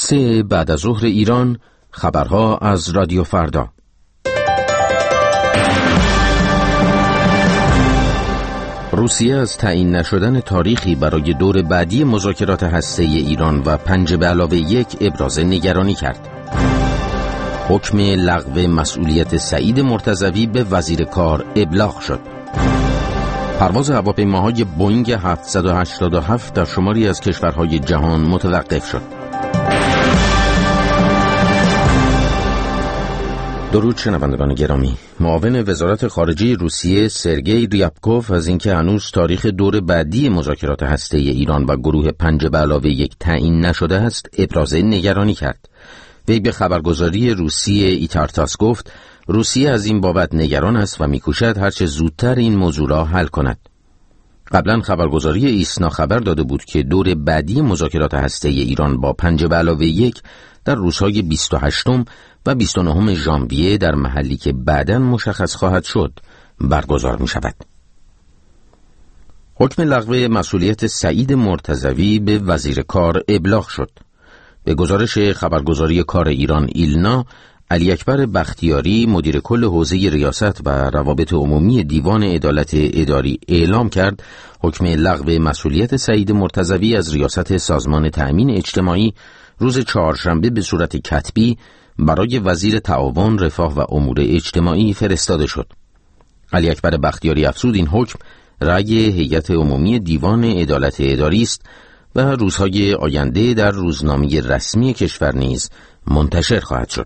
3 بعد از ظهر ایران، خبرها از رادیو فردا. روسیه از تعیین نشدن تاریخی برای دور بعدی مذاکرات هسته‌ای ایران و 5+1 ابراز نگرانی کرد. حکم لغو مسئولیت سعید مرتضوی به وزیر کار ابلاغ شد. پرواز هواپیماهای بوئینگ 787 در شماری از کشورهای جهان متوقف شد. درود شنوندگان گرامی. معاون وزارت خارجه روسیه سرگئی ریابکوف از اینکه هنوز تاریخ دور بعدی مذاکرات هسته‌ای ایران و گروه 5+1 تعیین نشده است، ابراز نگرانی کرد. وی به خبرگزاری روسیه ایتارتاس گفت روسیه از این بابت نگران است و می‌کوشد هرچه زودتر این موضوع را حل کند. قبلا خبرگزاری ایسنا خبر داده بود که دور بعدی مذاکرات هسته‌ای ایران با 5+1 در روزهای 28 و 29 ژانویه در محلی که بعداً مشخص خواهد شد برگزار می شود. حکم لغو مسئولیت سعید مرتضوی به وزیر کار ابلاغ شد. به گزارش خبرگزاری کار ایران ایلنا، علی اکبر بختیاری مدیر کل حوزه ریاست و روابط عمومی دیوان عدالت اداری اعلام کرد حکم لغو مسئولیت سعید مرتضوی از ریاست سازمان تأمین اجتماعی روز چهارشنبه به صورت کتبی برای وزیر تعاون، رفاه و امور اجتماعی فرستاده شد. علی اکبر بختیاری افزود این حکم رأی هیئت عمومی دیوان عدالت اداری است و روزهای آینده در روزنامه رسمی کشور نیز منتشر خواهد شد.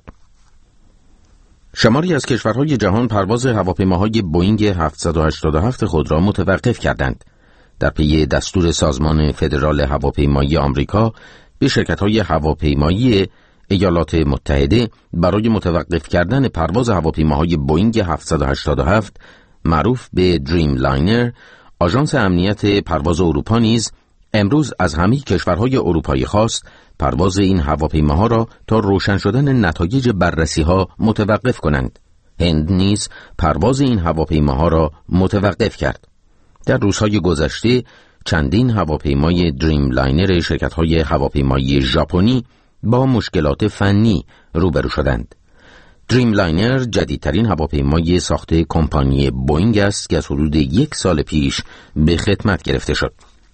شماری از کشورهای جهان پرواز هواپیماهای بوئینگ 787 خود را متوقف کردند. در پی دستور سازمان فدرال هواپیمایی آمریکا به شرکت‌های هواپیمایی ایالات متحده برای متوقف کردن پرواز هواپیماهای بوئینگ 787 معروف به دریم لاینر، آژانس امنیت پرواز اروپا نیز امروز از همه کشورهای اروپایی خواست پرواز این هواپیماها را تا روشن شدن نتایج بررسی‌ها متوقف کنند. هند نیز پرواز این هواپیماها را متوقف کرد. در روزهای گذشته چندین هواپیمای دریم لاینر شرکت‌های هواپیمایی ژاپنی با مشکلات فنی روبرو شدند. دریم لاینر جدیدترین هواپیمای ساخت کمپانی بوئینگ است که از حدود 1 سال پیش به خدمت گرفته شد.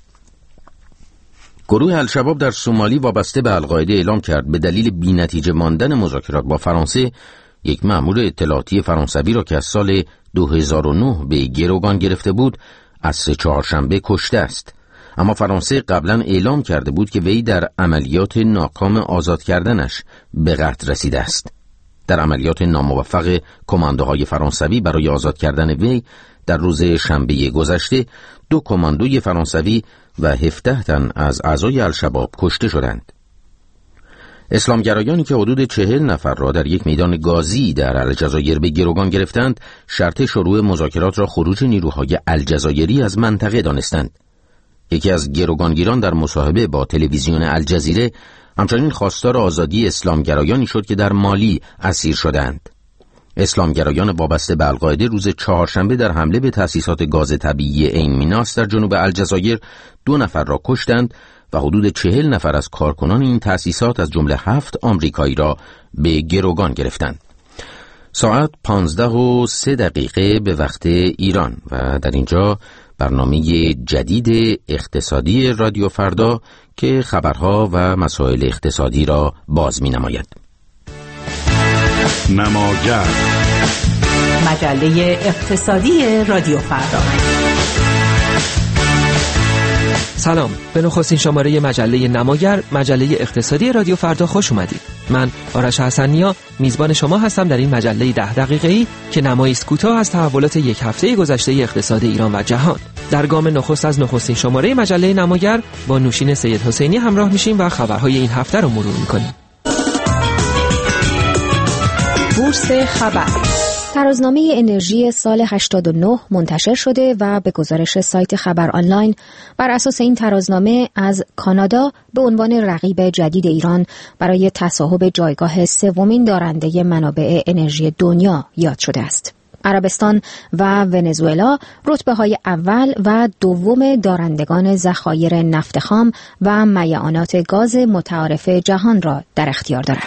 گروه الشباب در سومالی وابسته به القاعده اعلام کرد به دلیل بی‌نتیجه ماندن مذاکرات با فرانسه یک مأمور اطلاعاتی فرانسوی را که از سال 2009 به گروگان گرفته بود عصر چهارشنبه کشته است. اما فرانسه قبلا اعلام کرده بود که وی در عملیات ناکام آزاد کردنش به قتل رسیده است. در عملیات ناموفق کماندوهای فرانسوی برای آزاد کردن وی در روز شنبه گذشته 2 کماندوی فرانسوی و 17 تن از اعضای الشباب کشته شدند. اسلامگرایانی که حدود 40 نفر را در یک میدان گازی در الجزایر به گروگان گرفتند، شرط شروع مذاکرات را خروج نیروهای الجزایری از منطقه دانستند. یکی از گروگانگیران در مصاحبه با تلویزیون الجزیره همچنین خواستار آزادی اسلامگرایانی شد که در مالی اسیر شدند. اسلامگرایان وابسته به القاعده روز چهارشنبه در حمله به تأسیسات گاز طبیعی عین میناس در جنوب الجزایر 2 نفر را کشتند و حدود 40 نفر از کارکنان این تأسیسات از جمله 7 آمریکایی را به گروگان گرفتند. ساعت 15:03 به وقت ایران و در اینجا برنامه جدید اقتصادی رادیو فردا که خبرها و مسائل اقتصادی را باز می نماید. نماگر، مجله اقتصادی رادیو فردا. سلام، به نخستین شماره مجله نماگر، مجله اقتصادی رادیو فردا خوش اومدید. من آرش حسنیا میزبان شما هستم در این مجله 10 دقیقه‌ای که نمایی است کوتاه از تحولات یک هفته گذشته اقتصاد ایران و جهان. در گام نخست از نخستین شماره مجله نماگر با نوشین سید حسینی همراه میشیم و خبرهای این هفته رو مرور میکنیم. بورس خبر. ترازنامه انرژی سال 89 منتشر شده و به گزارش سایت خبر آنلاین بر اساس این ترازنامه از کانادا به عنوان رقیب جدید ایران برای تصاحب جایگاه 3مین دارنده منابع انرژی دنیا یاد شده است. عربستان و ونزوئلا رتبه‌های اول و دوم دارندگان ذخایر نفت خام و میعانات گاز متعارف جهان را در اختیار دارند.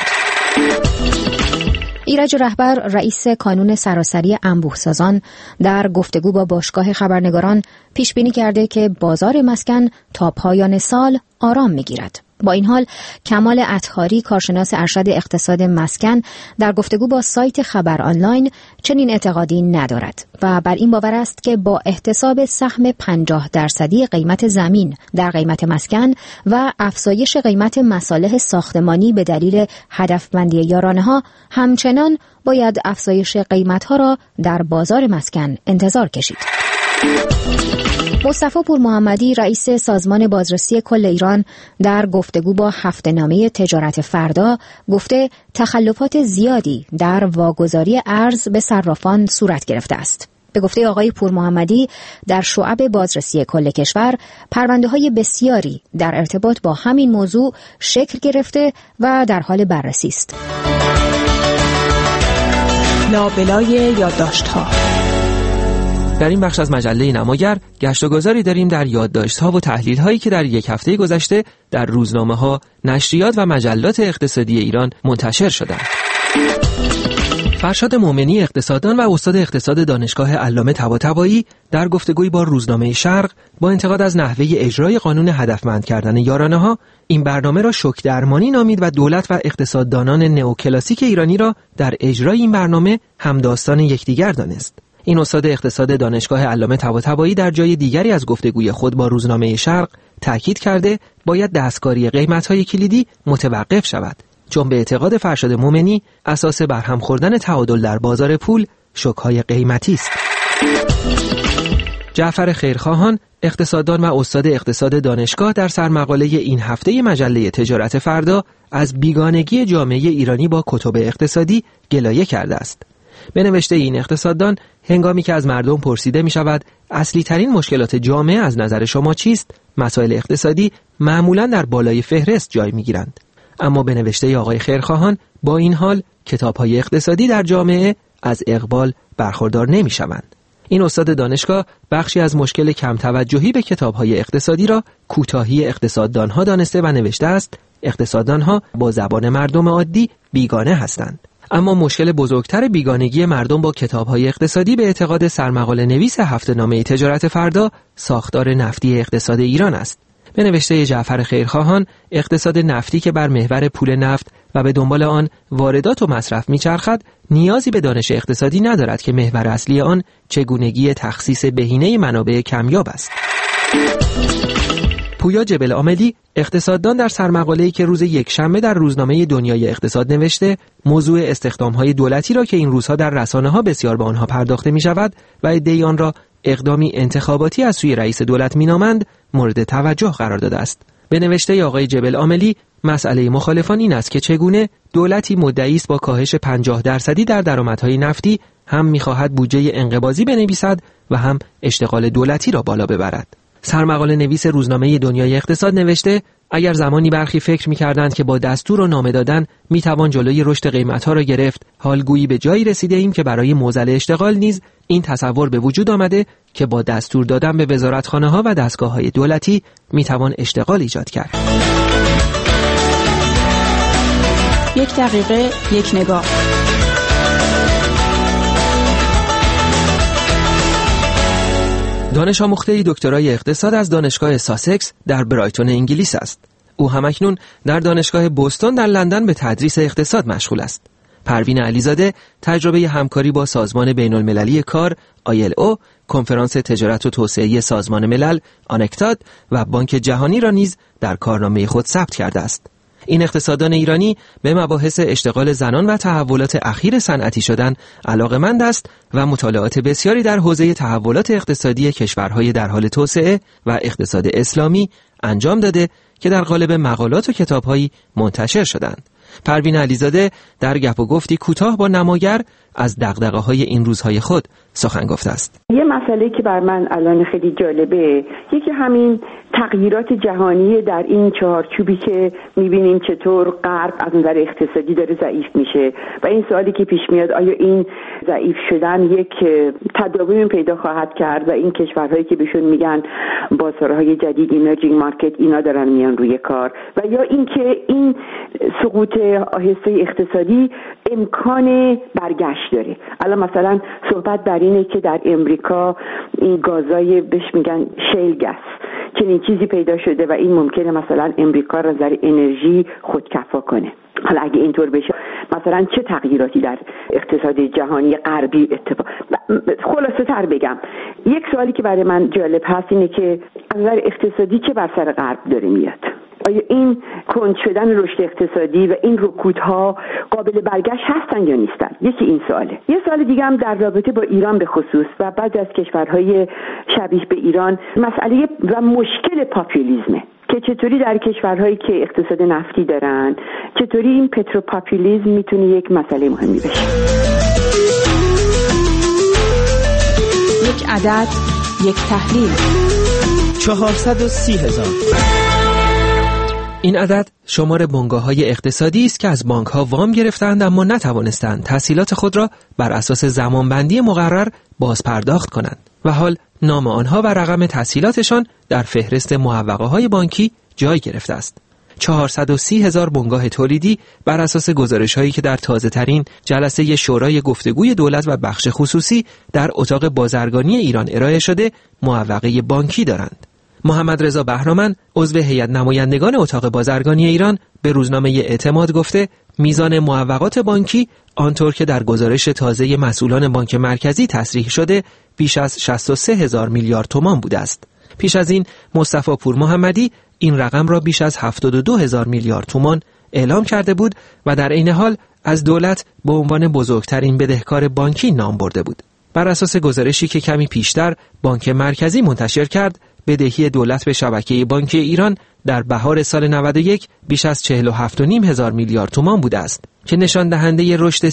ایرج رهبر رئیس کانون سراسری انبوه‌سازان در گفتگو با باشگاه خبرنگاران پیش بینی کرده که بازار مسکن تا پایان سال آرام می‌گیرد. با این حال کمال اطهاری کارشناس ارشد اقتصاد مسکن در گفتگو با سایت خبر آنلاین چنین اعتقادی ندارد و بر این باور است که با احتساب سهم 50% قیمت زمین در قیمت مسکن و افزایش قیمت مصالح ساختمانی به دلیل هدفمندی یارانه‌ها همچنان باید افزایش قیمت‌ها را در بازار مسکن انتظار کشید. مصطفی پور محمدی رئیس سازمان بازرسی کل ایران در گفتگو با هفته‌نامه تجارت فردا گفته تخلفات زیادی در واگذاری ارز به صرافان صورت گرفته است. به گفته آقای پور محمدی در شعب بازرسی کل کشور پرونده‌های بسیاری در ارتباط با همین موضوع شکل گرفته و در حال بررسی است. لابلای یادداشت‌ها. در این بخش از مجله نماگر گشت و گذاری داریم در یادداشت‌ها و تحلیل‌هایی که در یک هفته گذشته در روزنامه‌ها، نشریات و مجلات اقتصادی ایران منتشر شدند. فرشاد مومنی اقتصاددان و استاد اقتصاد دانشگاه علامه طباطبایی در گفتگویی با روزنامه شرق با انتقاد از نحوه اجرای قانون هدفمند کردن یارانه‌ها این برنامه را شوک درمانی نامید و دولت و اقتصاددانان نئوکلاسیک ایرانی را در اجرای این برنامه همداستان یکدیگر دانست. این استاد اقتصاد دانشگاه علامه طباطبایی در جای دیگری از گفتگوی خود با روزنامه شرق تاکید کرده باید دستکاری قیمت‌های کلیدی متوقف شود، چون به اعتقاد فرشاد مومنی اساس برهم خوردن تعادل در بازار پول شوک‌های قیمتی است. جعفر خیرخواهان اقتصاددان و استاد اقتصاد دانشگاه در سرمقاله این هفته مجله تجارت فردا از بیگانگی جامعه ایرانی با کتب اقتصادی گلایه کرده است. به نوشته این اقتصاددان هنگامی که از مردم پرسیده می شود اصلی ترین مشکلات جامعه از نظر شما چیست؟ مسائل اقتصادی معمولاً در بالای فهرست جای می گیرند. اما به نوشته آقای خیرخواهان با این حال کتاب‌های اقتصادی در جامعه از اقبال برخوردار نمی شوند. این استاد دانشگاه بخشی از مشکل کم توجهی به کتاب‌های اقتصادی را کوتاهی اقتصاددان‌ها دانسته و نوشته است اقتصاددان‌ها با زبان مردم عادی بیگانه هستند. اما مشکل بزرگتر بیگانگی مردم با کتاب‌های اقتصادی به اعتقاد سرمقاله نویس هفته‌نامه تجارت فردا ساختار نفتی اقتصاد ایران است. به نوشته جعفر خیرخواهان اقتصاد نفتی که بر محور پول نفت و به دنبال آن واردات و مصرف می‌چرخد نیازی به دانش اقتصادی ندارد که محور اصلی آن چگونگی تخصیص بهینه منابع کمیاب است. پویا جبل عاملی اقتصاددان در سرمقاله‌ای که روز یکشنبه در روزنامه دنیای اقتصاد نوشته موضوع استخدام‌های دولتی را که این روزها در رسانه‌ها بسیار به آنها پرداخته می‌شود و ادعای آن را اقدامی انتخاباتی از سوی رئیس دولت مینامند مورد توجه قرار داده است. به نوشته آقای جبل عاملی مسئله مخالفان این است که چگونه دولتی مدعی است با کاهش 50% در درآمدهای نفتی هم می‌خواهد بودجه انقباضی بنویسد و هم اشتغال دولتی را بالا ببرد. سرمقاله نویس روزنامه دنیای اقتصاد نوشته اگر زمانی برخی فکر می‌کردند که با دستور و نامه دادن می‌توان جلوی رشد قیمت‌ها را گرفت، حال گویی به جایی رسیده ایم که برای معضل اشتغال نیز این تصور به وجود آمده که با دستور دادن به وزارتخانه‌ها و دستگاه‌های دولتی می‌توان اشتغال ایجاد کرد. یک دقیقه یک نگاه. دانش آموخته دکترای اقتصاد از دانشگاه ساسکس در برایتون انگلیس است. او همکنون در دانشگاه بوستون در لندن به تدریس اقتصاد مشغول است. پروین علیزاده تجربه همکاری با سازمان بین‌المللی کار ILO، کنفرانس تجارت و توسعه سازمان ملل آنکتاد و بانک جهانی را نیز در کارنامه خود ثبت کرده است. این اقتصاددان ایرانی به مباحث اشتغال زنان و تحولات اخیر صنعتی شدن علاقه‌مند است و مطالعات بسیاری در حوزه تحولات اقتصادی کشورهای در حال توسعه و اقتصاد اسلامی انجام داده که در قالب مقالات و کتاب‌هایی منتشر شدند. پروین علیزاده در گپ و گفتی کوتاه با نماگر از دغدغه‌های این روزهای خود سخن گفته است. یه مسئله که بر من الان خیلی جالبه، یکی همین تغییرات جهانی در این چارچوبی که می‌بینیم چطور غرب از نظر اقتصادی داره ضعیف میشه و این سوالی که پیش میاد آیا این ضعیف شدن یک تداوم پیدا خواهد کرد و این کشورهایی که بهشون میگن بازارهای جدید ایمرجینگ مارکت اینا دارن میان روی کار و یا اینکه این سقوط آهسته اقتصادی امکان برگشت داره. الان مثلا صحبت بر اینه که در امریکا این گازای بهش میگن شیل گاز چنین چیزی پیدا شده و این ممکنه مثلا امریکا را در انرژی خودکفا کنه. حالا اگه اینطور بشه مثلا چه تغییراتی در اقتصاد جهانی غربی اتفاق. خلاصه تر بگم، یک سوالی که برای من جالب هست اینه که از نظر اقتصادی چه بر سر غرب داره میاد؟ آیا این کند شدن رشد اقتصادی و این رکودها قابل برگشت هستن یا نیستن؟ یکی این سواله. یه سوال دیگه هم در رابطه با ایران به خصوص و بعضی از کشورهای شبیه به ایران مسئله و مشکل پاپولیسمه که چطوری در کشورهایی که اقتصاد نفتی دارن چطوری این پتروپاپولیسم میتونه یک مسئله مهمی بشه. یک عدد، یک تحلیل. 430,000. این عدد شمار بنگاه‌های اقتصادی است که از بانک‌ها وام گرفتند اما نتوانستند تسهیلات خود را بر اساس زمانبندی مقرر بازپرداخت کنند و حال نام آنها و رقم تسهیلاتشان در فهرست معوقه‌های بانکی جای گرفته است. 430,000 بنگاه تولیدی بر اساس گزارش‌هایی که در تازه‌ترین جلسه شورای گفتگوی دولت و بخش خصوصی در اتاق بازرگانی ایران ارائه شده معوقه بانکی دارند. محمد رضا بهرامند عضو هیئت نمایندگان اتاق بازرگانی ایران به روزنامه اعتماد گفته میزان معوقات بانکی آنطور که در گزارش تازه مسئولان بانک مرکزی تصریح شده بیش از 63,000 میلیارد تومان بوده است. پیش از این مصطفی پور محمدی این رقم را بیش از 72,000 میلیارد تومان اعلام کرده بود و در عین حال از دولت به عنوان بزرگترین بدهکار بانکی نام برده بود. بر اساس گزارشی که کمی پیشتر بانک مرکزی منتشر کرد، بدهی دولت به شبکه بانکی ایران در بهار سال 91 بیش از 47,500 میلیارد تومان بوده است که نشان دهنده رشد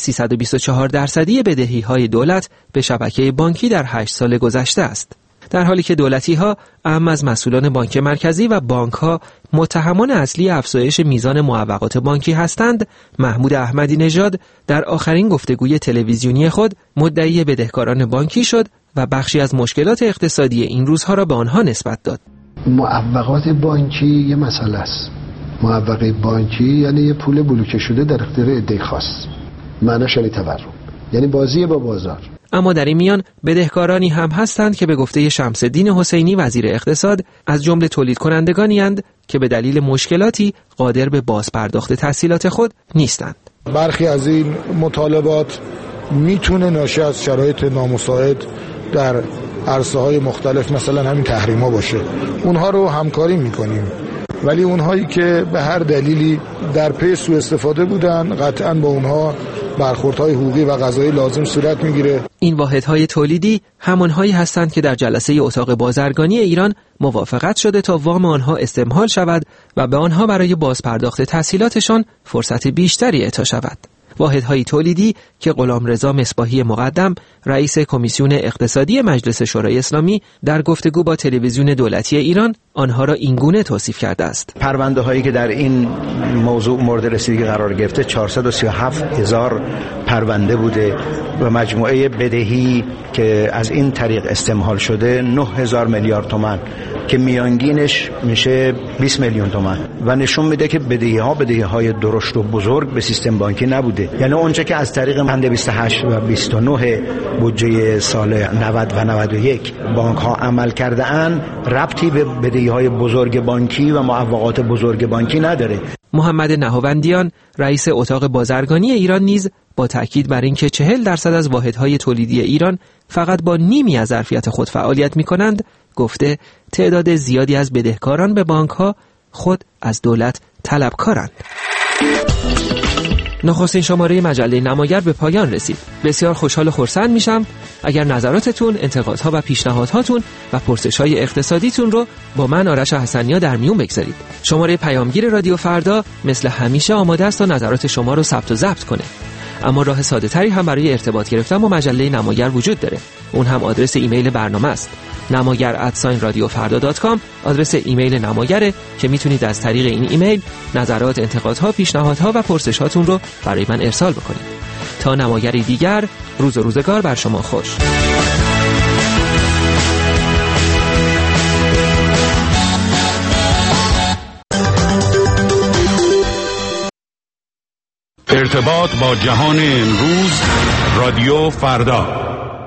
324% بدهی‌های دولت به شبکه بانکی در 8 سال گذشته است. در حالی که دولتی‌ها اهم از مسئولان بانک مرکزی و بانک‌ها متهمان اصلی افزایش میزان معوقات بانکی هستند، محمود احمدی نژاد در آخرین گفتگوی تلویزیونی خود مدعی بدهکاران بانکی شد و بخشی از مشکلات اقتصادی این روزها را به آنها نسبت داد. معوقات بانکی یه مسئله است. معوقه بانکی یعنی یه پول بلوکه شده در اختیار عده خاص. معناش یعنی تورم، یعنی بازی با بازار. اما در این میان بدهکارانی هم هستند که به گفته شمس‌الدین حسینی وزیر اقتصاد از جمله تولید کنندگانی اند که به دلیل مشکلاتی قادر به بازپرداخت تسهیلات خود نیستند. برخی از این مطالبات میتونه ناشی از شرایط نامساعد در عرصه‌های مختلف مثلا همین تحریم‌ها باشه. اونها رو همکاری میکنیم، ولی اونهایی که به هر دلیلی در پی سوء استفاده بودن قطعاً با اونها برخوردهای حقوقی و قضایی لازم صورت میگیره. این واحدهای تولیدی همانهایی هستند که در جلسه اتاق بازرگانی ایران موافقت شده تا وام آنها استمهال شود و به آنها برای بازپرداخت تسهیلاتشان فرصت بیشتری اعطا شود. واحدهای تولیدی که غلامرضا مصباحی مقدم رئیس کمیسیون اقتصادی مجلس شورای اسلامی در گفتگو با تلویزیون دولتی ایران آنها را اینگونه توصیف کرده است. پرونده هایی که در این موضوع مورد رسیدگی قرار گرفته 437,000 پرونده بوده و مجموعه بدهی که از این طریق استمهال شده 9,000 میلیارد تومان که میانگینش میشه 20 میلیون تومان و نشون میده که بدهی‌های درشت و بزرگ به سیستم بانکی نبوده. یعنی اونچه که از طریق بند 28 و 29 بودجه سال 90 و 91 بانک ها عمل کرده اند ربطی به بدهی‌های بزرگ بانکی و معوقات بزرگ بانکی نداره. محمد نهاوندیان رئیس اتاق بازرگانی ایران نیز با تاکید بر اینکه 40% از واحدهای تولیدی ایران فقط با نیمی از ظرفیت خود فعالیت می‌کنند گفته تعداد زیادی از بدهکاران به بانک‌ها خود از دولت طلبکارند. نخستین شماره مجله نماگر به پایان رسید. بسیار خوشحال و خرسند میشم اگر نظراتتون، انتقادها و پیشنهادهاتون و پرسش‌های اقتصادیتون رو با من آرش حسنیا در میون بگذارید. شماره پیامگیر رادیو فردا مثل همیشه آماده است تا نظرات شما رو ثبت و ضبط کنه. اما راه ساده تری هم برای ارتباط گرفتن با مجله نماگر وجود داره. اون هم آدرس ایمیل برنامه است. namagar@radiofarda.com آدرس ایمیل نماگره که میتونید از طریق این ایمیل نظرات، انتقادها، پیشنهادها و پرسشاتون رو برای من ارسال بکنید. تا نماگری دیگر، روز و روزگار بر شما خوش. ارتباط با جهان امروز، رادیو فردا.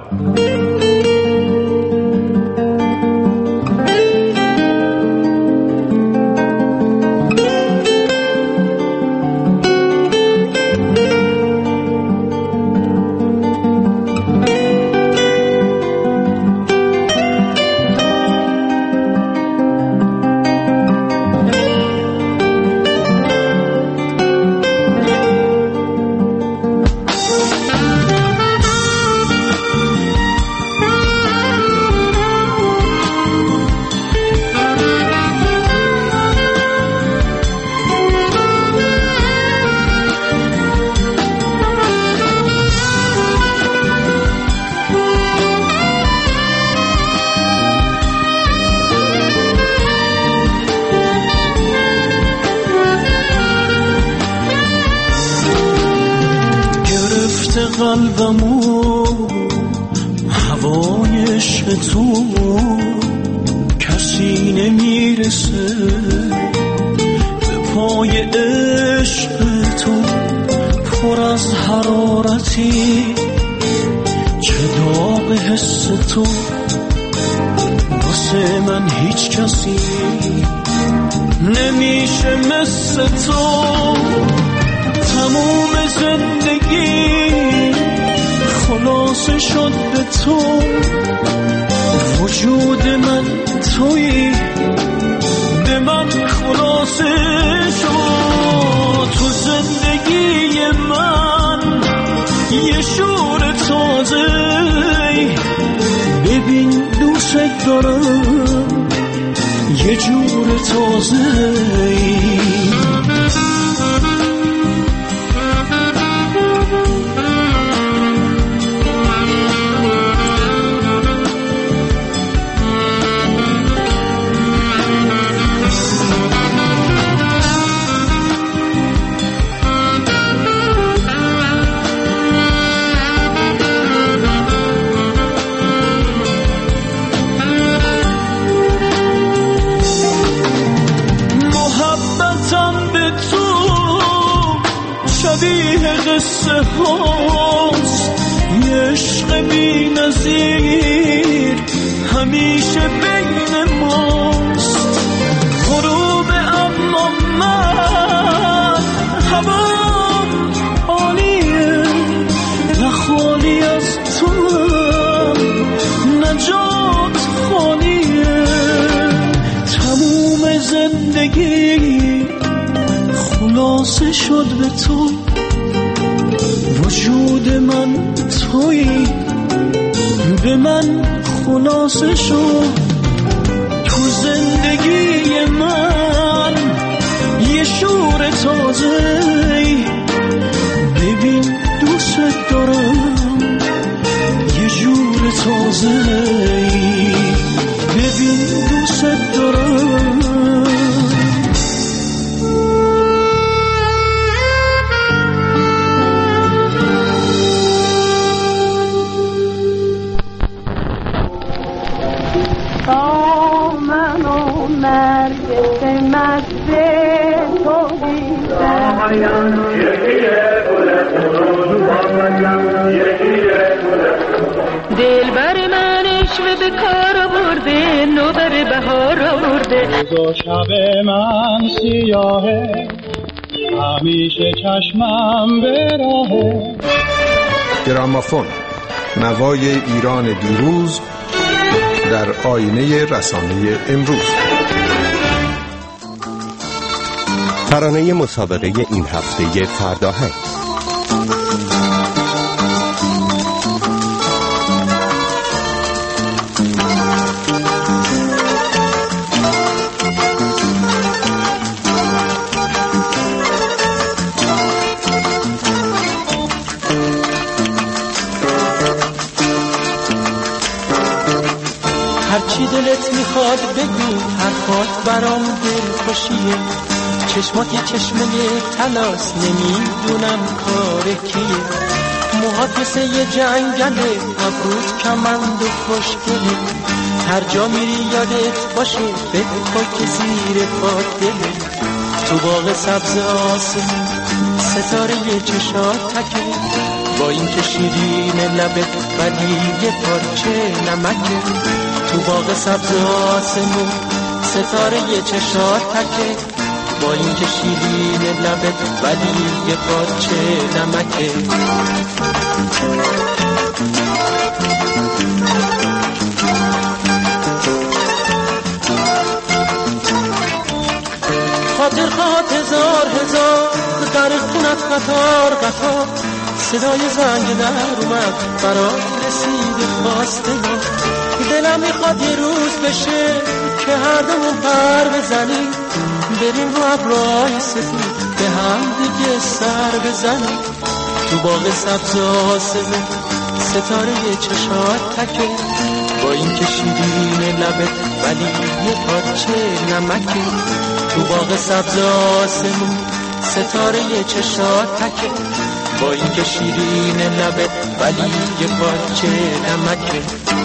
قلبمو هوای عشق تو کسی نمیرسه به پای عشق تو پر از حرارتی چه داغ حس تو واسه من هیچ کسی نمیشه مثل تو تموم زندگی خلاص شد به تو وجود من تویی به من خلاصه شد تو زندگی من یه شور تازه ببین دوست دارم یه جور تازه قصه هاست یه عشق بی نظیر همیشه بین ماست غروب اما من هوام عالیه نه خالی از تو نجات خالیه تموم زندگی خلاصه شد به تو وجود من تویی به من خلاصه شد تو زندگی من یه شور تازه ببین دوست دارم یه جور تازه ببین دوست دارم دلبر من عشق به کار آورده نوبر بهار آورده دو شب من سیاهه همیشه چشمم به راهه گرامافون نوای ایران دیروز در آینه رسانه امروز. ترانه مسابقه این هفته فرداهنگ. میخواد بگو، حرفات برام دلخوشیه. چشمات یه چشمه طلاست، نمیدونم کار کیه. موهات مثل یه جنگله، ابروت کمند و خوشگله. هر جا میری یادت باشه، فکر کن که زیر پات دله. تو باغ سبز آسمون ستاره یه چشات تکه، با این که شیرین لبت ولی یه پارچه نمکه. تو باغ سبز آسمون ستاره یه چشات تکه، با این که شیرین لبت ولی یه پارچه نمکه. خاطر خواهد هزار در خونت قطار صدای زنگ در اومد برای رسید خواستگاه. دلم میخواد یه روز بشه که هر دومون پر بزنیم، بریم رو ابرهای سفید به هم دیگه سر بزنیم. تو باغ سبز آسمون ستاره یه چشات تکه، با این که شیرین لبت ولی یه پارچه نمکه. تو باغ سبز آسمون ستاره یه چشات تکه، با این که شیرین لبت ولی یه پارچه نمکه.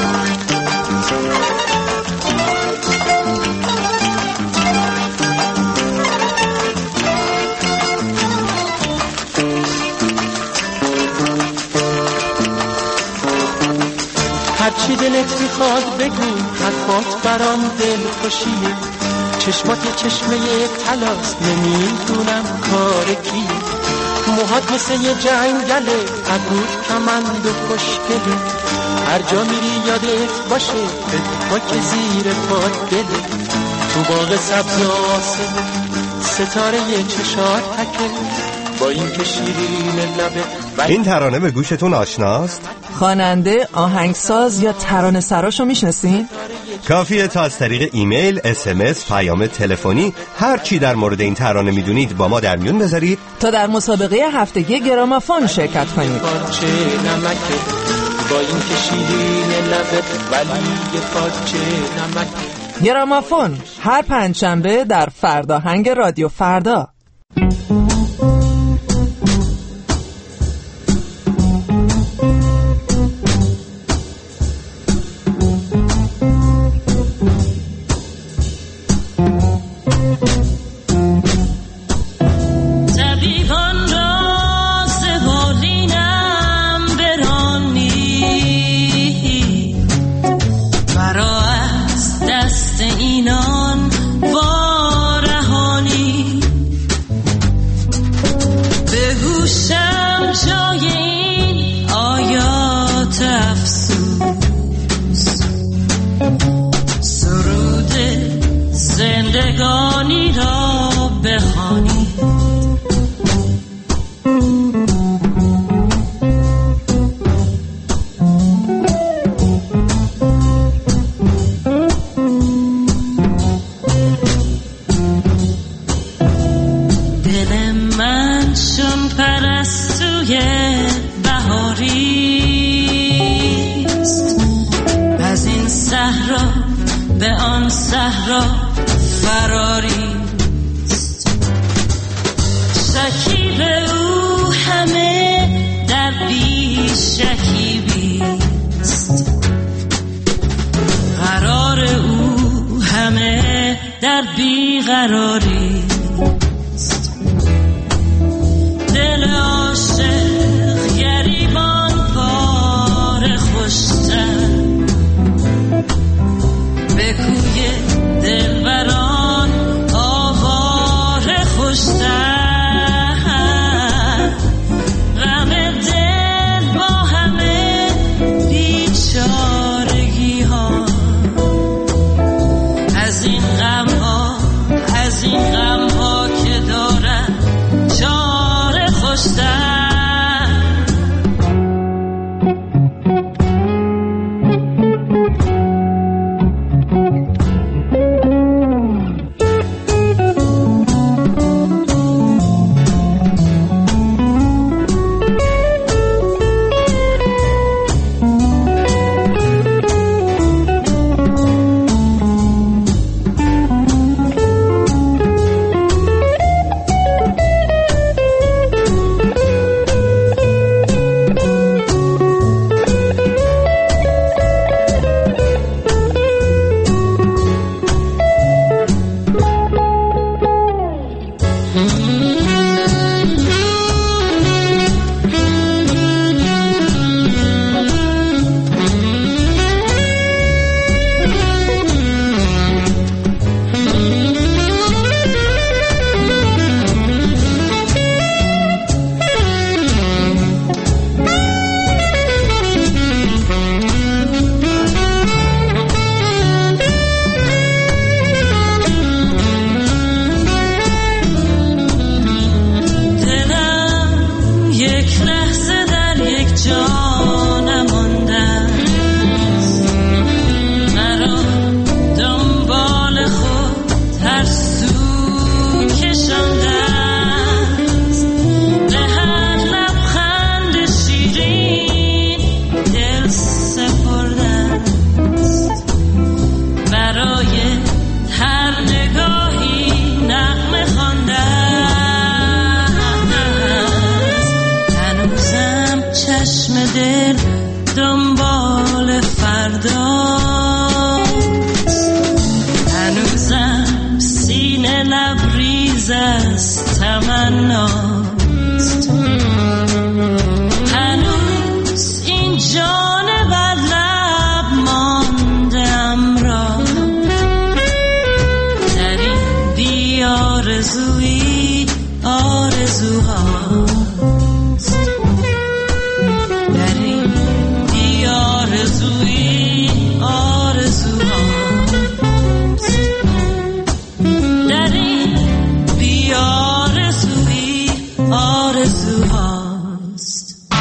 هرچی دلت میخواد بگو، حرفات برام دلخوشیه. چشمات یه چشمه طلاست، نمیدونم کار کیه. موهات مثل یه جنگله، ابروت کمند و خوشگله. هر جا میری یادت باشه، فکر که زیر پات دله. تو باغ سبز آسمون ستاره یه چشات تکه، با این که شیرین لبه. این ترانه به گوشتون آشناست؟ خواننده، آهنگساز یا ترانه سراشو میشناسین؟ کافیه تا از طریق ایمیل، SMS، پیام تلفنی هر چی در مورد این ترانه میدونید با ما در میون بذارید تا در مسابقه هفتگی گرامافون شرکت کنید. گرامافون هر پنجشنبه در فرداهنگ رادیو فردا. زندگانی را بخوانی. دل من چون پرستوی بهاریست، از این صحرا به آن صحرا فراریست. شکیب او همه در بی شکیبیست، قرار او همه در بی قراریست. دل عاشق گریبان پاره خوشتر، به کوی دلبران آواره خوشتر. غم دل با همه بیچارگی ها، از این غم ها، از این غم دل دنبال فرداست. هنوزم سینه لبریز از تمناست. هنوز این جان بر لب ماندم را در این بیارزویی آرزوهاست. در این بیارزویی آرزوهاست. در این بیارزویی آرزوهاست.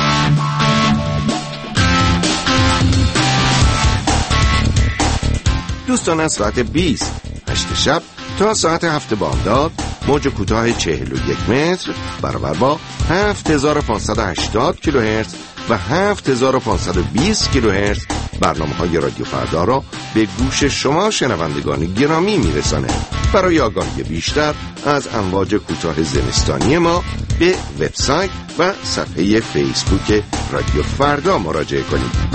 دوستان، از ساعت 20:08 شب تا ساعت 7 بامداد موج کوتاه 41 متر برابر با 7580 کیلوهرتز و 7520 کیلوهرتز برنامه‌های رادیو فردا را به گوش شما شنوندگان گرامی میرسانه. برای آگاهی بیشتر از امواج کوتاه زمستانی ما به وبسایت و صفحه فیسبوک رادیو فردا مراجعه کنید.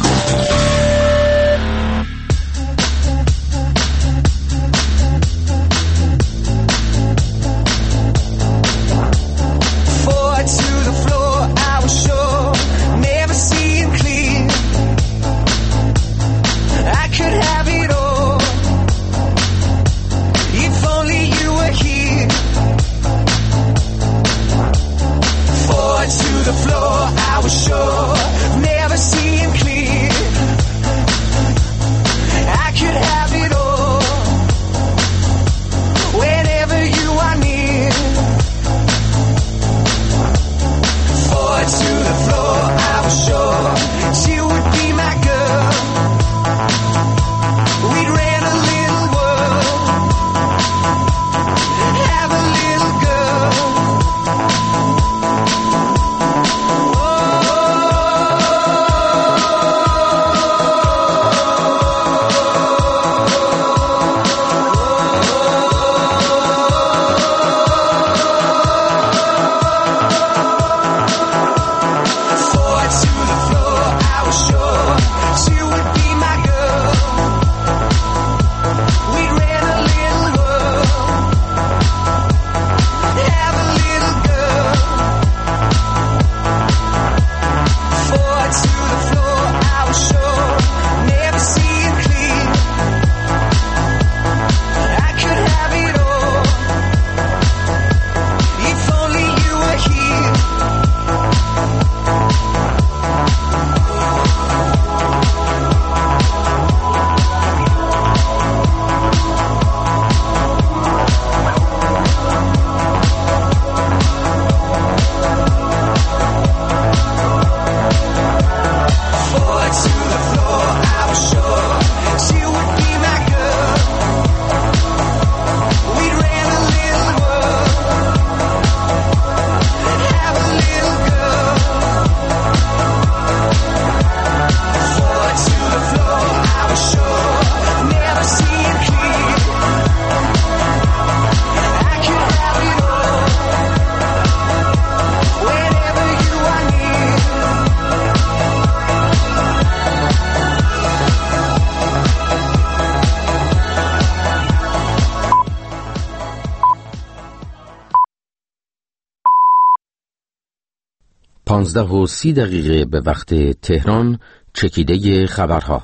و 30 به وقت تهران. چکیده خبرها.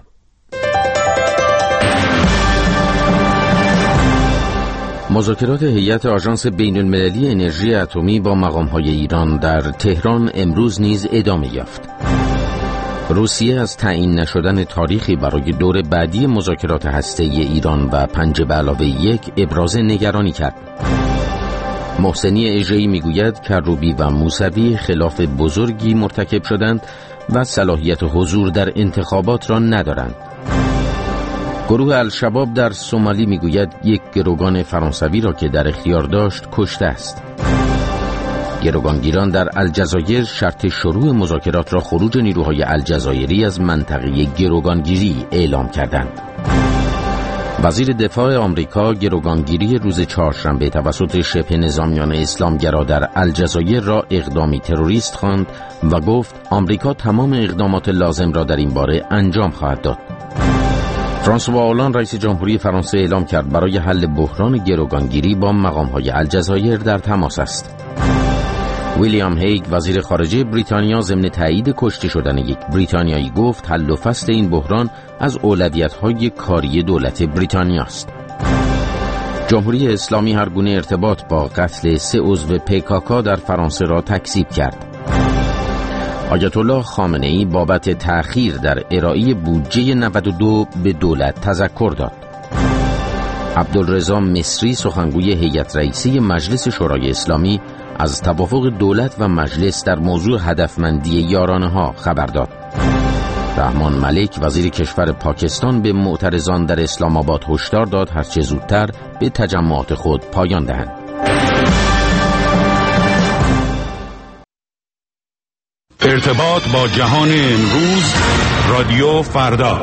مذاکرات هیئت آژانس بین‌المللی انرژی اتمی با مقام‌های ایران در تهران امروز نیز ادامه یافت. روسیه از تعیین نشدن تاریخی برای دور بعدی مذاکرات هسته‌ای ایران و 5+1 ابراز نگرانی کرد. محسنی اژه‌ای میگوید کروبی و موسوی خلاف بزرگی مرتکب شدند و صلاحیت حضور در انتخابات را ندارند. گروه الشباب در سومالی میگوید یک گروگان فرانسوی را که در اختیار داشت کشته است. گروگانگیران در الجزایر شرط شروع مذاکرات را خروج نیروهای الجزایری از منطقه گروگانگیری اعلام کردند. وزیر دفاع آمریکا گروگانگیری روز چهارشنبه توسط شبه نظامیان اسلامگرا در الجزایر را اقدامی تروریست خواند و گفت آمریکا تمام اقدامات لازم را در این باره انجام خواهد داد. فرانسوا آلان رئیس جمهوری فرانسه اعلام کرد برای حل بحران گروگانگیری با مقام‌های الجزایر در تماس است. ویلیام هیگ وزیر خارجه بریتانیا ضمن تایید کشته شدن یک بریتانیایی گفت حل و فصل این بحران از اولویت‌های کاری دولت بریتانیا است. جمهوری اسلامی هر گونه ارتباط با قتل 3 عضو PKK در فرانسه را تکذیب کرد. آیت الله خامنه‌ای بابت تأخیر در ارائه بودجه 92 به دولت تذکر داد. عبدالرضا مصری سخنگوی هیئت رئیسه مجلس شورای اسلامی از توافق دولت و مجلس در موضوع هدفمندی یارانه‌ها خبر داد. رحمان ملک وزیر کشور پاکستان به معترضان در اسلام آباد هشدار داد هرچه زودتر به تجمعات خود پایان دهند. ارتباط با جهان امروز، رادیو فردا.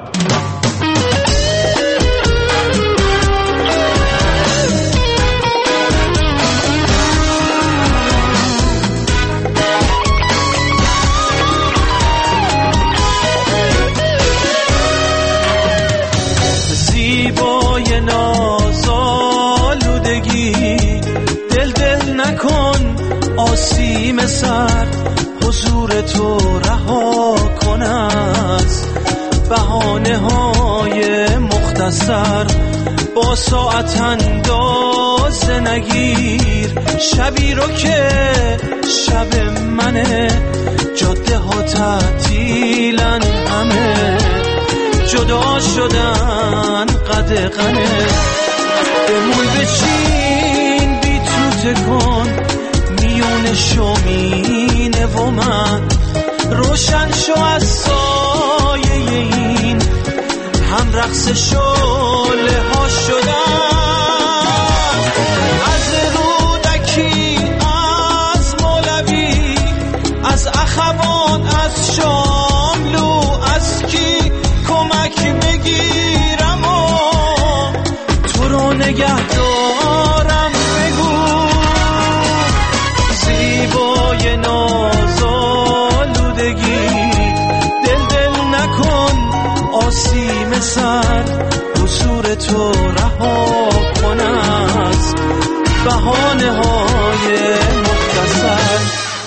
زیبای نازآلودگی دل نکن آسیم سر، حضور تو رها کن از بهانه های مختصر، با ساعت اندازه نگیر شبی رو که شب منه، جاده ها تعطیلن همه، جدا شدن قدغنه، بمون بچین بی تو تکن میون شومینه و من، روشن شو از سایه این هم رقص شعله ها شدن، از رودکی از مولوی از اخوان از شاملو، از کی کمک بگیرم و تو رو نگه دارم، بگو زیبای نازآلودگی دل نکن آسیم سر، حضور تو رها کن از بهانه های مختصر.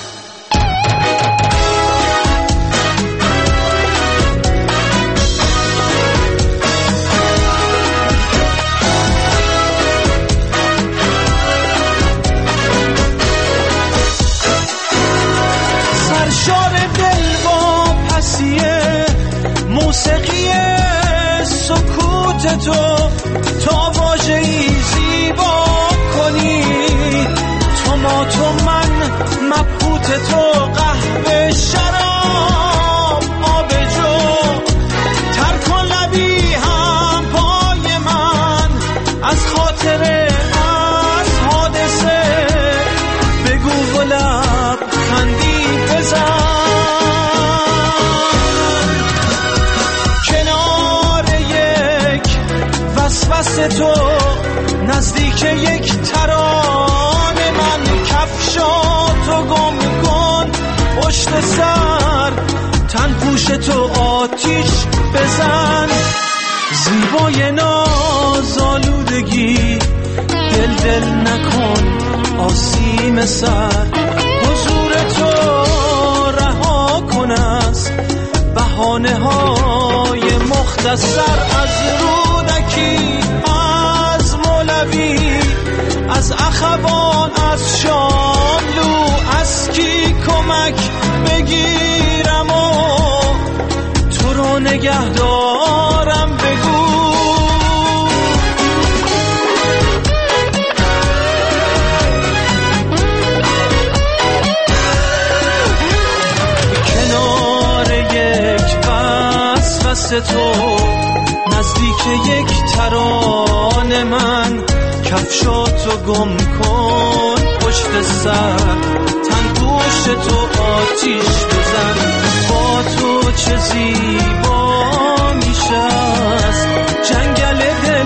موسیقی سکوت تو تا واژه‌ای زیبا کنی، تو ما تو من مبهوت تو، قهوه شراب آب جو، تر کن لبی هم پای من از خاطره از حادثه، بگو و لب خندی بزن، وسوسه تو نزدیک یک ترانه، من کفشاتو گم کن پشت سر، تن پوش تو آتیش بزن، زیبای نازآلودگی دل نکن آسیم سر، حضور تو رها کن از بهانه های مختصر، از رودکی از مولوی از اخوان از شاملو، از کی کمک بگیرم و تو رو نگه دارم، بگو کنار یک وسوسه تو نزدیک یک ترانه، من کفشاتو گم کن پشت سر، تن پوش تو آتیش بزن، با تو چه زیبا میشه از جنگل دل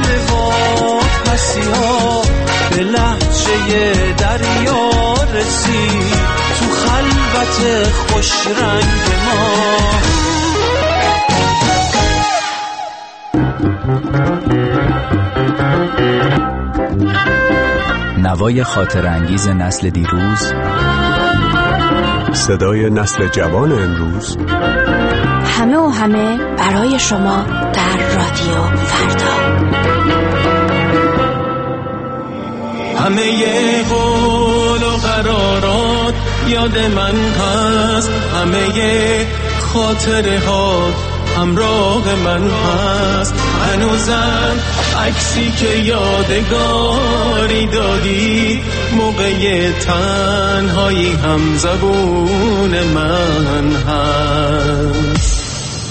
خوش رنگ ما. نوای خاطر انگیز نسل دیروز، صدای نسل جوان امروز، همه و همه برای شما در رادیو فردا. همه قول و قرارات یاد من هست، همه خاطره ها همراه من هست. هنوزم عکسی که یادگاری دادی، موقع تنهایی هم زبون من هست.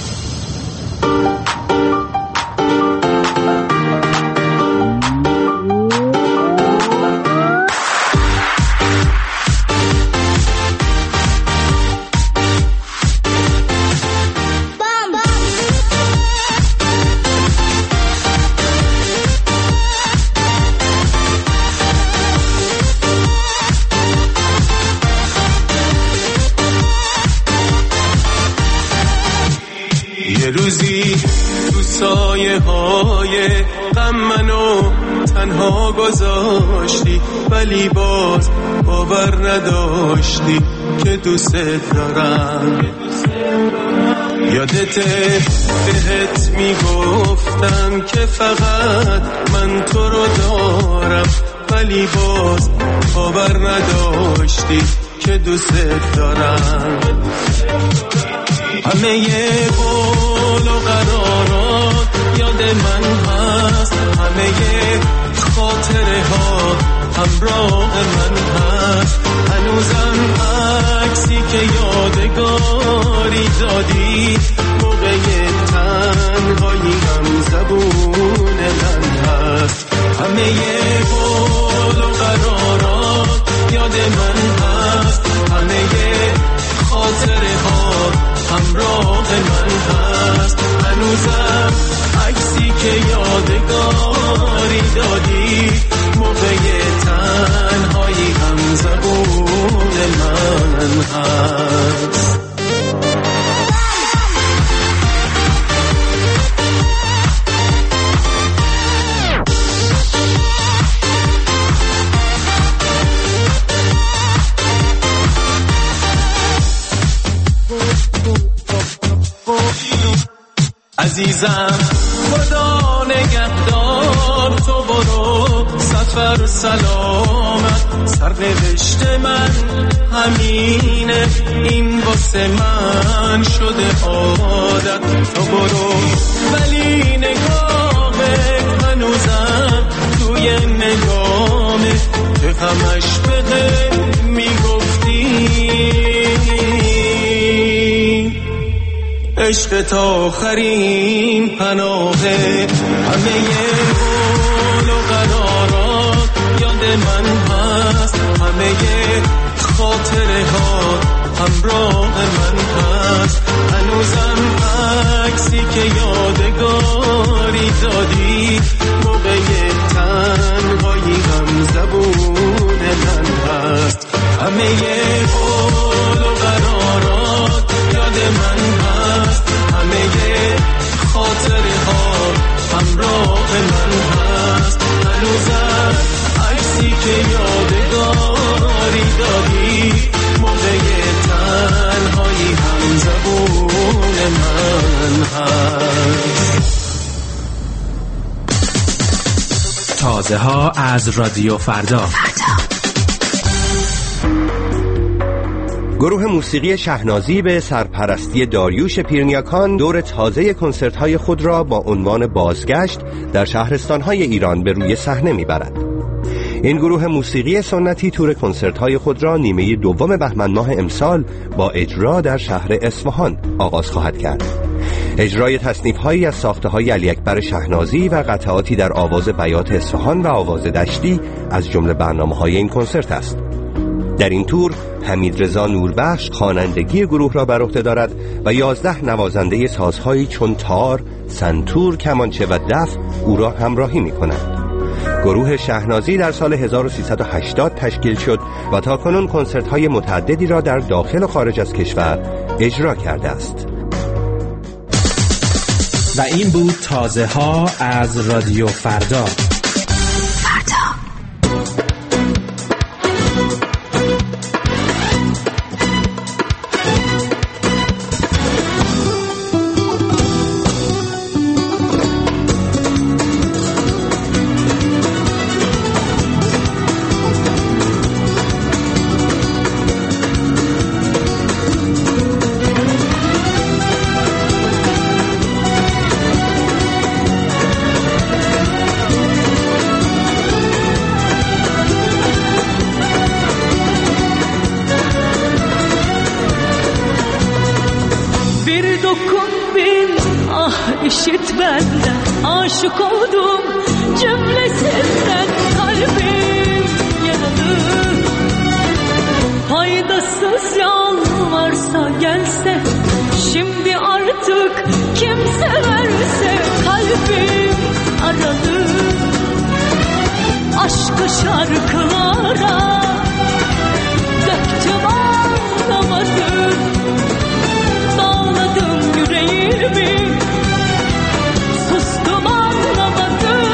سایه های غم منو تنها گذاشتی، ولی باز باور نداشتی که دوست دارم. یادته بهت میگفتم که فقط من تو رو دارم، ولی باز باور نداشتی که دوست دارم. همه قول و قرارات یاد من هست، همه خاطره ها همراه من هست. هنوزم عکسی که یادگاری دادی، موقع تنهایی هم زبون من هست. همه قول و قرارات یاد من هست، همه خاطره ها همراه من هست. هنوزم عکسی که یادگاری دادی، موقع تنهایی هم زبون من هست. عزیزم خدا نگهدار، تو برو سفر سلامت. سرنوشت من همینه، این واسه من شده عادت. تو برو ولی نگاهت هنوزم توی نگامه، که همش بده میگفتی عشق تا آخرین پناهه. همه قول و قرارات یاد من هست، همه خاطره ها همراه من هست. هنوزم عکسی که یادگاری دادی، موقع تنهایی هم زبون من هست. همه قول و قرارات یاد من هست، همه خاطره ها همراه من هست. هنوزم عکسی که یادگاری دادی، موقع تنهایی هم زبون من هست. تازه ها از رادیو فردا. گروه موسیقی شهنازی به سرپرستی داریوش پیرنیاکان دور تازه کنسرت‌های خود را با عنوان بازگشت در شهرستان‌های ایران به روی صحنه می‌برد. این گروه موسیقی سنتی تور کنسرت‌های خود را نیمه دوم بهمن ماه امسال با اجرا در شهر اصفهان آغاز خواهد کرد. اجرای تصنیف‌هایی از ساخته‌های علی اکبر شهنازی و قطعاتی در آواز بیات اصفهان و آواز دشتی از جمله برنامه‌های این کنسرت است. در این تور حمیدرضا نوربخش خوانندگی گروه را بر عهده دارد و 11 نوازنده سازهایی چون تار، سنتور، کمانچه و دف او را همراهی می‌کنند. گروه شهنازی در سال 1380 تشکیل شد و تاکنون کنسرت‌های متعددی را در داخل و خارج از کشور اجرا کرده است. و این بود تازه ها از رادیو فردا. İşit benden aşık oldum cümlesinden kalbim yaralı. Faydasız yalvarsa gelse şimdi artık kim severse kalbim aralı. Aşkı şarkılara döktüm anlamadım. Dağladım yüreğimi sustum anlamadım.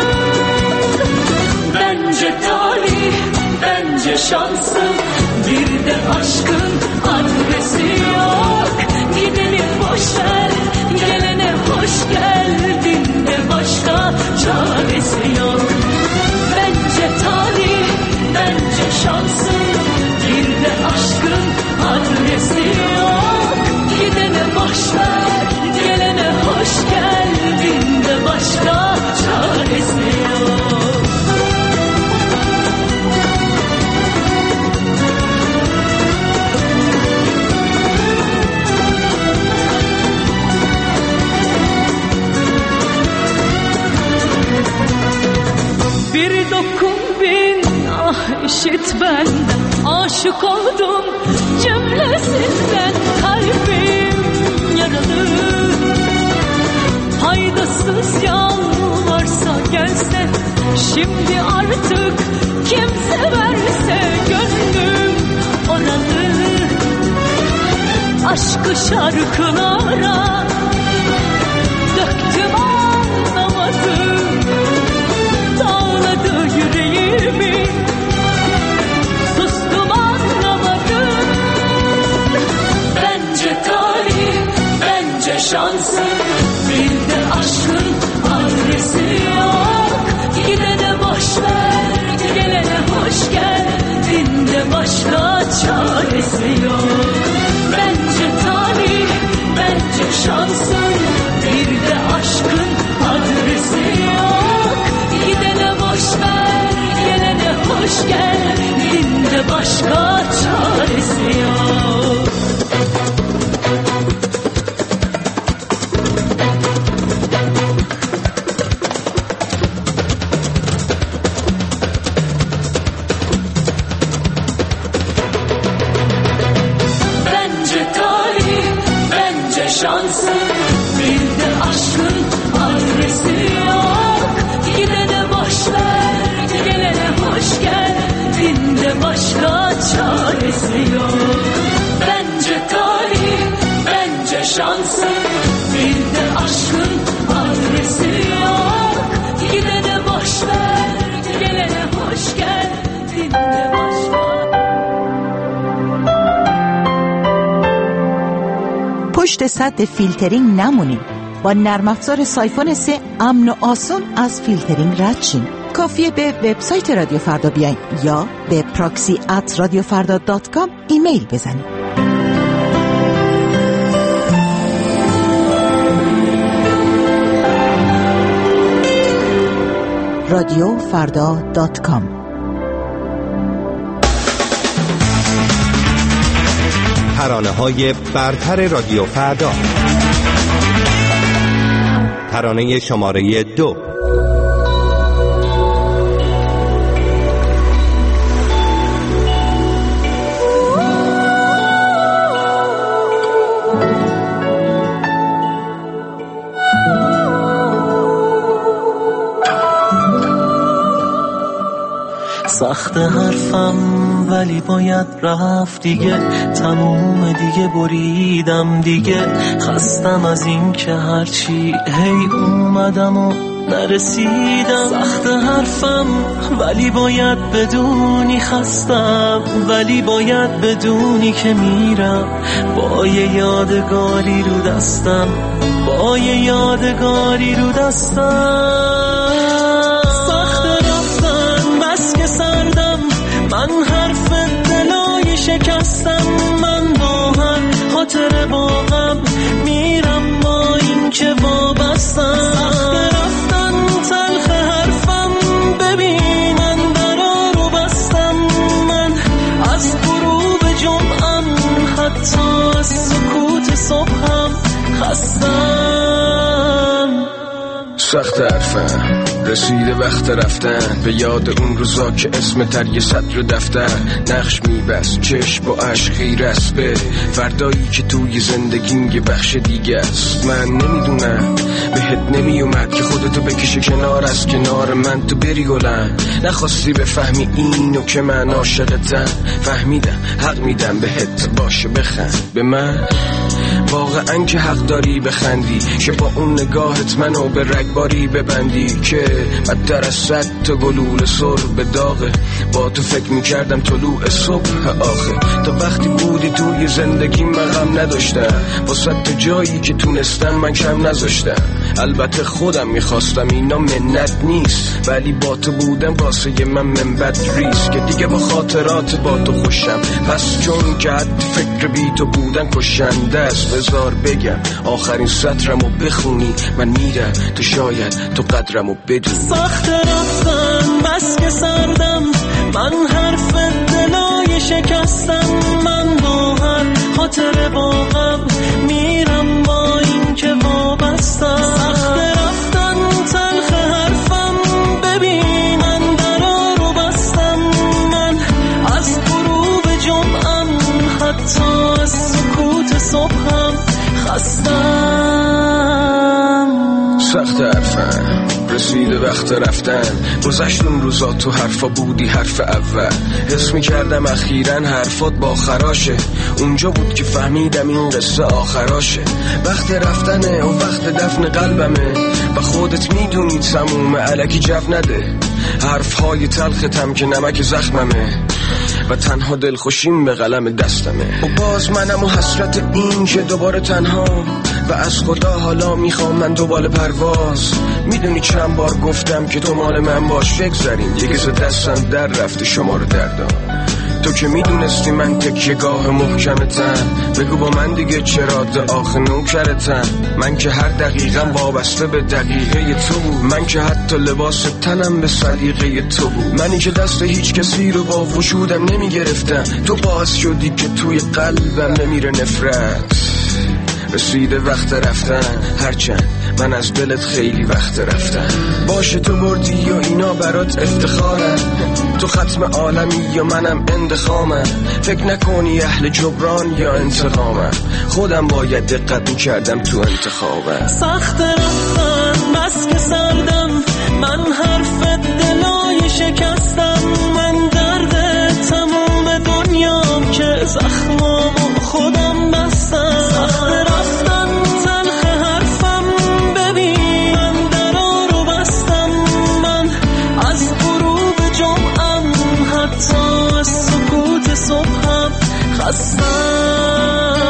Bence talih, bence şansım, bir de aşkın adresi yok. Gidelim boş ver, gelene hoş geldin de başka çaresi yok. Bence talih, bence şansım, bir de aşkın adresi yok. Gidene boş ver, gelene hoş geldin de başka çaresi yok. Bir dokun bin ah işit benden aşık oldum cümlesinden kalbim yaralı. Faydasız yalvarsa gelse şimdi artık kim severse gönlüm oralı. Aşkı şarkılara döktüm anlamadım. Dağladı yüreğimi sustum anlamadım. Bence talih, bence şansım, bir de aşkın adresi yok. Gidene boş ver, gelene hoş geldin de başka çaresi yok. Bence talih, bence şansım, bir de aşkın adresi yok. Gidene boş ver, gelene hoş geldin de başka çaresi yok. Bence talih, bence şansım, bir de aşkın adresi yok. Gidene boş ver, gelene hoş geldin de başka çaresi yok. Bence talih, bence şansım, bir de aşkın adresi yok. Gidene boş ver, gelene hoş geldin de başka. پشت سد فیلترینگ نمونید. با نرم افزار سایفون 3 امن و آسون از فیلترینگ رد شین. کافیه به وبسایت رادیو فردا بیاین یا به proxy@radiofarda.com ایمیل بزنید. radiofarda.com ترانه‌های برتر رادیو فردا. ترانه شماره 2. سخت حرفم ولی باید رفت دیگه، تموم دیگه، بریدم دیگه، خستم از این که هرچی هی اومدم و نرسیدم. سخت حرفم ولی باید بدونی خستم، ولی باید بدونی که میرم با یه یادگاری رو دستم، با یه یادگاری رو دستم. سخت رفتن بس که سردم، من حرف دلای شکستم، من با هر خاطر با غم میرم با این که وابستم. سخت رفتن تلخ حرفم، ببین اندرا رو بستم، من از غروب جمعم حتی از سکوت صبحم خستم. سخت حرفم رسیده وقت رفتن، به یاد اون روزا که اسم تر یه سطر دفتر نقش میبست، چشم با عشق خیره است به فردایی که توی زندگیم یه بخش دیگه است. من نمیدونم بهت نمیومد که خودتو بکشه کنار از کنار من، تو بری گلم نخواستی بفهمی اینو که من عاشقتم. فهمیدم حق میدم بهت، باشه بخند به من، واقعا که حق داری بخندی، که با اون نگاهت منو به رگباری ببندی که بدتر از 100 تا گلوله سر به داغه. با تو فکر میکردم طلوع صبح آخه، تا وقتی بودی توی زندگی من غم نداشتم، با 100 تا جایی که تونستم من کم نذاشتم. البته خودم میخواستم اینا منت نیست، ولی با تو بودم واسه من منبت ریست، که دیگه با خاطرات با تو خوشم، پس چون که حد فکر بی تو بودن کشنده است. بذار بگم آخرین سطرمو بخونی، من میرم تو شاید تو قدرمو بدونی. سخت رفتن بس که سردم، من حرف دلای شکستم، من با هر خاطر با غم میرم با این که وابستم. سخت رفتن تلخ حرفم، ببین اندرا رو بستم، من از غروب جمعم حتی از سکوت صبحم خستم. سخت حرفم رسیده وقت رفتن، گذشت اون روزا تو حرفا بودی حرف اول، حس میکردم اخیراً حرفات با خراشه، اونجا بود که فهمیدم این قصه آخراشه. وقت رفتنه و وقت دفن قلبمه، و خودت میدونی تموم الکی جو نده، حرفهای تلختم که نمک زخممه، و تنها دلخوشیم به قلم دستمه. و باز منم و حسرت این که دوباره تنها، و از خدا حالا میخوام من دوباره پرواز. میدونی چند بار گفتم که تو مال من باش، بگذاریم دیگه ز دستم در رفته شما رو دردم. تو که میدونستی من تکیه‌گاه محکمتم، بگو با من دیگه چرا آخه نوکرتم. من که هر دقیقم وابسته به دقیقه تو بود، من که حتی لباس تنم به سلیقه تو بود، منی که دست هیچ کسی رو با وجودم نمیگرفتم، تو باعث شدی که توی قلبم نمیره نفرت. رسیده وقت رفتن، هرچند من از دلت خیلی وقت رفتن. باشه تو بردی یا اینا برات افتخارم، تو ختم عالمی یا منم اندخامم. فکر نکنی اهل جبران یا انتقامم، خودم باید دقت میکردم تو انتخابم. سخت رفتن بس که سردم، من حرف دلای شکستم، من درد تموم دنیام که زخمامو خودم بستم. سخت رفتن تلخ حرفم، ببین اندرا رو بستم، من از غروب جمعم حتی از سکوت صبحم خستم.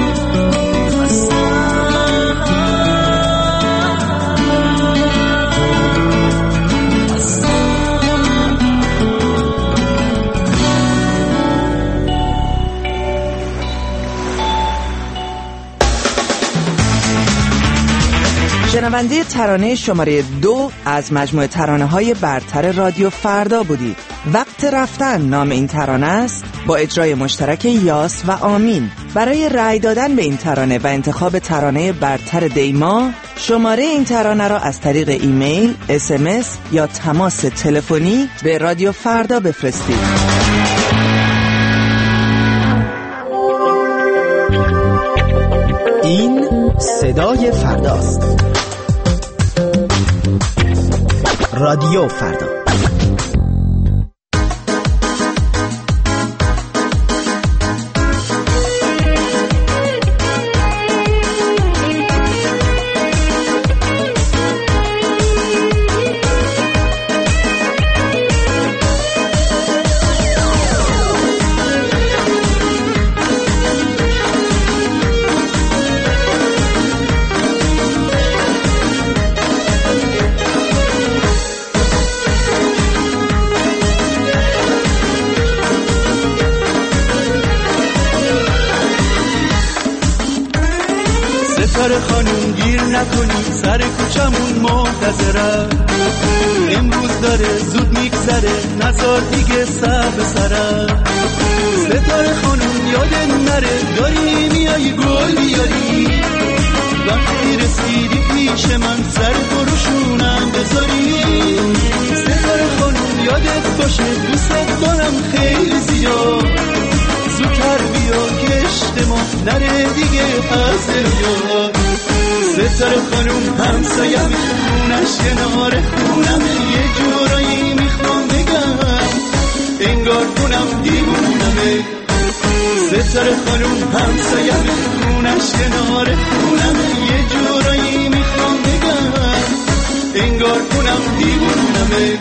شنونده ترانه شماره 2 از مجموعه ترانه‌های برتر رادیو فردا بودید. وقت رفتن نام این ترانه است، با اجرای مشترک یاس و آمین. برای رأی دادن به این ترانه و انتخاب ترانه برتر دیما، شماره این ترانه را از طریق ایمیل، SMS یا تماس تلفنی به رادیو فردا بفرستید. این صدای فرداست. رادیو فردا. ستاره خانوم گیر نکنی سر کوچمون منتظرم، امروز داره زود میگذره نزار دیگه سر به سرم. ستاره خانوم یادت نره داری میایی گل بیاری، وقتی رسیدی پیش من سر بروشونم بذاری. ستاره خانوم یادت باشه دوست دارم خیلی زیاد، زودتر بیا که ما نره دیگه از یاد. ستاره خانوم همسایم خونش کنار خونمه، یه جورایی میخوام بگم انگار خونم دیوونمه. ستاره خانوم همسایم خونش کنار خونمه، یه جورایی میخوام بگم انگار خونم دیوونمه.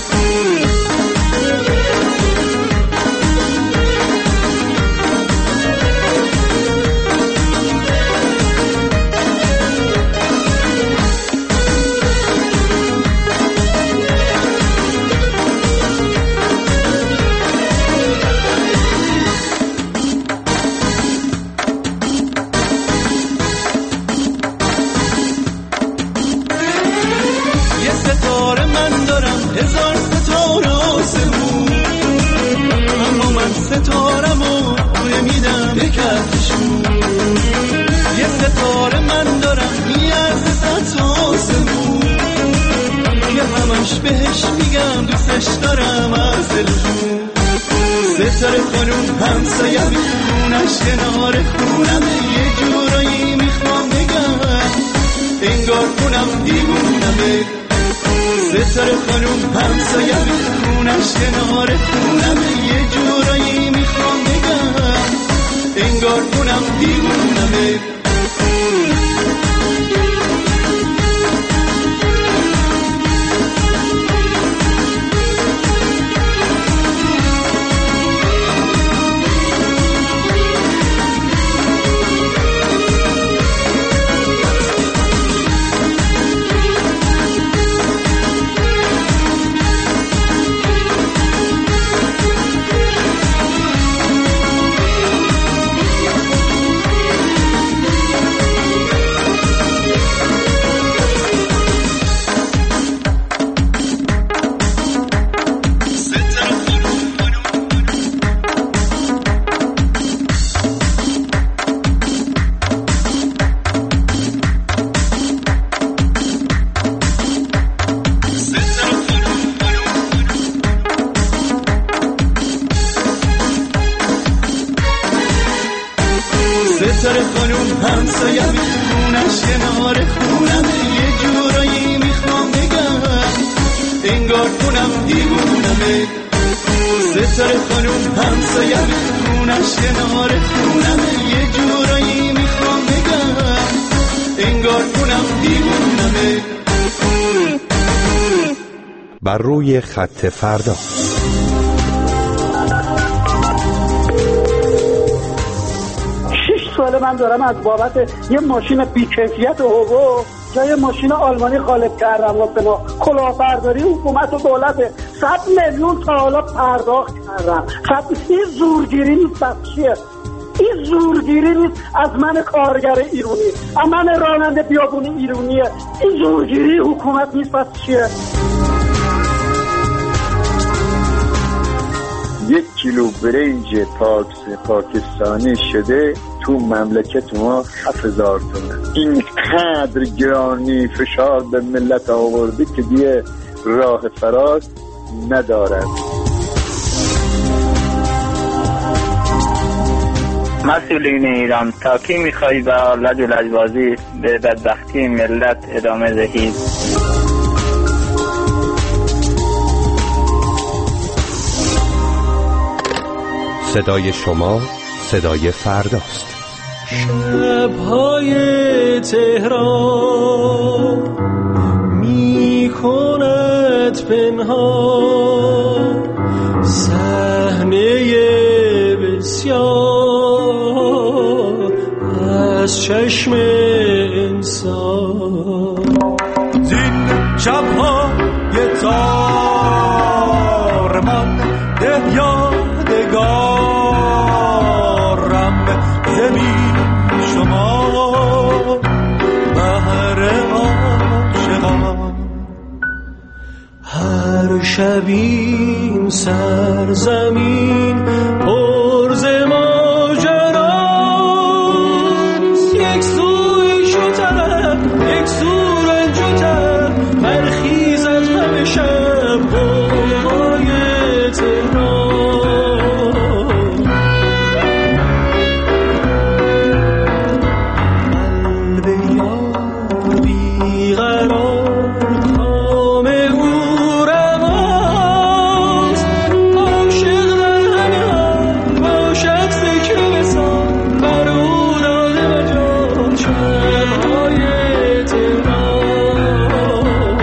بهش میگم دوستش دارم از دلجون. ستاره خانوم همسایم خونش کنار خونمه، یه جورایی میخوام بگم انگار خونم دیوونمه. ستاره خانوم همسایم خونش کنار خونمه، یه جورایی میخوام بگم انگار خونم دیوونمه. ستاره خانوم همسایم خونش کنار خونمه، یه جورایی میخوام بگم انگار خونم دیوونمه. ستاره خانوم همسایم خونش کنار خونمه، یه جورایی میخوام بگم انگار خونم دیوونمه. بر روی خط فردا. سوال من دارم از بابت یه ماشین بی‌کیفیت هوگو جای ماشین آلمانی غالب کردم و به کلاهبرداری حکومت و دولت 100 میلیون تا حالا پرداخت کردم. این زورگیری نیست، بس چیه؟ این زورگیری نیست از من کارگر ایرانی، از من راننده بیابونی ایرانیه. این زورگیری حکومت نیست، بس چیه؟ 1 کیلو برنج پاکستانی شده تو مملکت ما 7000 تومن. اینقدر گرانی فشار به ملت آورده که دیگه راه فراز ندارد. مسئولین ایران تا کی میخوایی به لج و لجبازی به بدبختی ملت ادامه دهید؟ صدای شما صدای فرداست. شب‌های تهران می‌کند پنهان صحنه بسیار از چشم انسان. زین شب‌های تار من ده یادگارم زمین شما شبین سرزمین پرز ماجراست، یک سو شوتر یک سو رنجوتر برخیز از همه شب های تهران. قلب یار بیقرار کام او رواست، عاشق در همه حال باشد فکر وصال بر او داده مجال شب‌های تهران.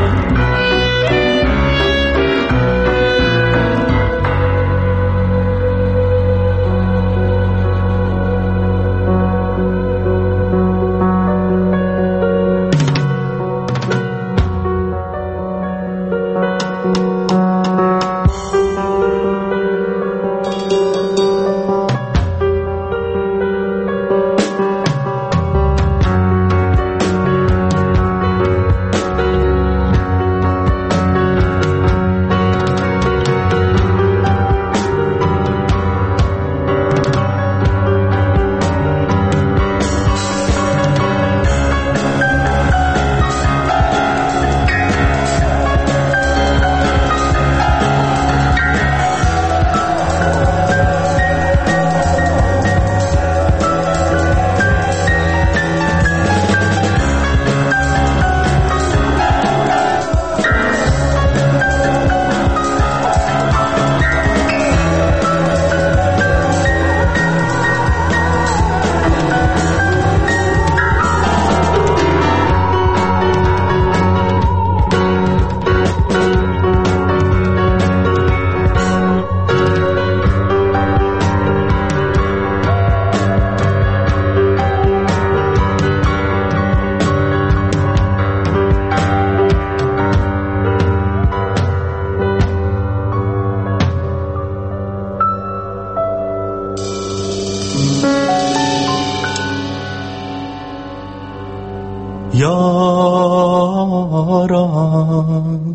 یاران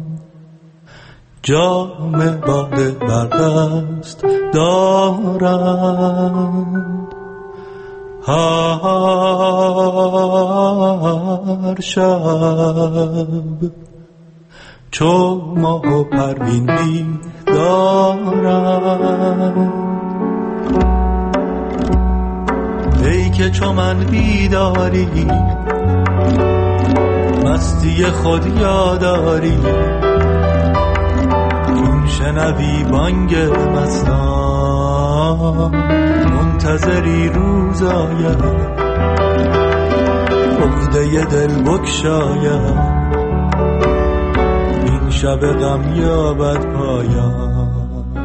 جام باده بر دست دارند، هر شب چو ماه و پروین بیدارند. ای که چو من بیداری مستی خود یاداری، چون شنوی بانگ مستان منتظری روز آید، عقده دل بگشاید، این شب غم یابد پایان.